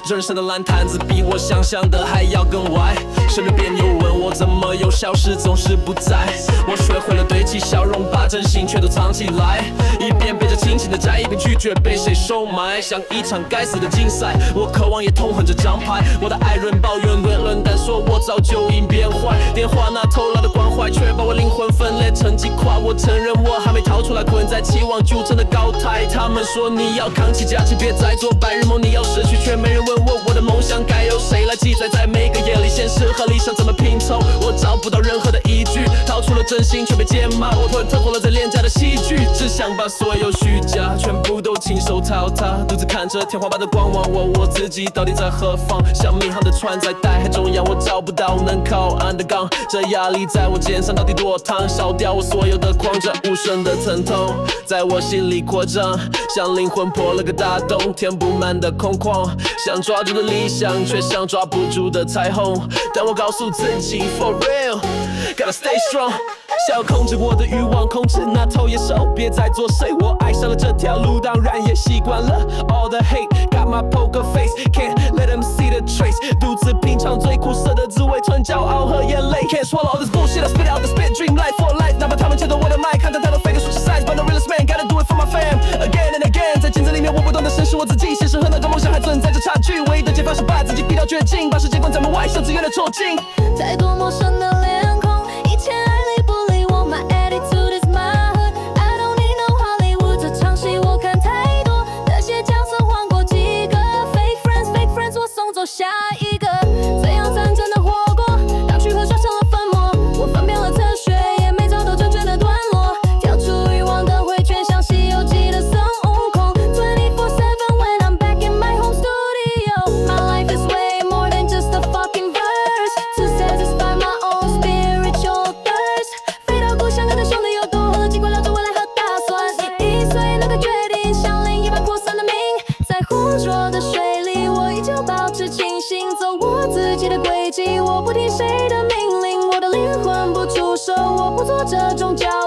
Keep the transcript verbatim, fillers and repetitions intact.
人生的烂摊子比我想象的还要更歪。生日便又问我怎么又消失，总是不在。我学会了堆起笑容，把真心全都藏起来，一边背着清醒的债，一边拒绝被谁收买。像一场该死的竞赛，我渴望也痛恨这张牌。我的爱人抱怨论论，但说我早就已变坏。电话那头来的关怀，却把我灵魂分裂成几块。我承认我还没逃出来，困在期望旧城的高台。他们说你要扛起假期，别再做白日梦。你要失去，却没人问我我的梦想该由谁来记载？在每个夜里，现实和理想怎么拼凑？我找不到任何的依据，掏出了真心却被奸骂。我吞吞活了在廉价的戏剧，只想把所有虚假全部都亲手坍塌。独自看着天花板的光，望我我自己到底在何方？像民航的船在大海中央，我找不到能靠岸的港。这压力在我肩上到底多烫？烧掉我所有的狂热，无声的疼痛在我心里扩张，像灵魂破了个大洞，填不满的空旷。想抓住的理想，却像抓不住的彩虹。但我告诉自己 For real gotta stay strong， 想要控制我的欲望，控制那头野兽，别再作祟。我爱上了这条路，当然也习惯了 all the hate。Got my poker face， can't let them see the trace。独自品尝最苦涩的滋味，纯骄傲和眼泪。Can't swallow all this bullshit，I spit out the spit dream life for life。哪怕他们切断我的脉，看着他们 fake switch sides，but the realest man gotta do it for my fam again and again。在镜子里面，我不断地审视我自己，现实和那个梦想还存在着差距。唯一的解法是把自己逼到绝境，把世界关在门外，像自愿的囚禁。 太多陌生的脸孔，以前爱理不理我 ，My attitude is my hood。I don't need no Hollywood， 这场戏我看太多，那些角色换过几个 ，Fake friends，Fake friends， 我送走下一个。怎样真正的活过？当躯壳刷成了粉末，我翻遍了哲学，也没找到正确的段落。跳出欲望的回圈，像西游记的孙悟空。twenty-four seven when I'm back in my home studio，My life is way more than just a fucking verse。To satisfy my own spiritual thirst， 飞到故乡看着兄弟有多喝了，尽管聊着未来和打算。一一岁那个决定，像另一半扩散的命，在浑浊的水里，我依旧保持清醒，走我自己的轨迹，我不听谁的命令，我的灵魂不出手，我不做这种交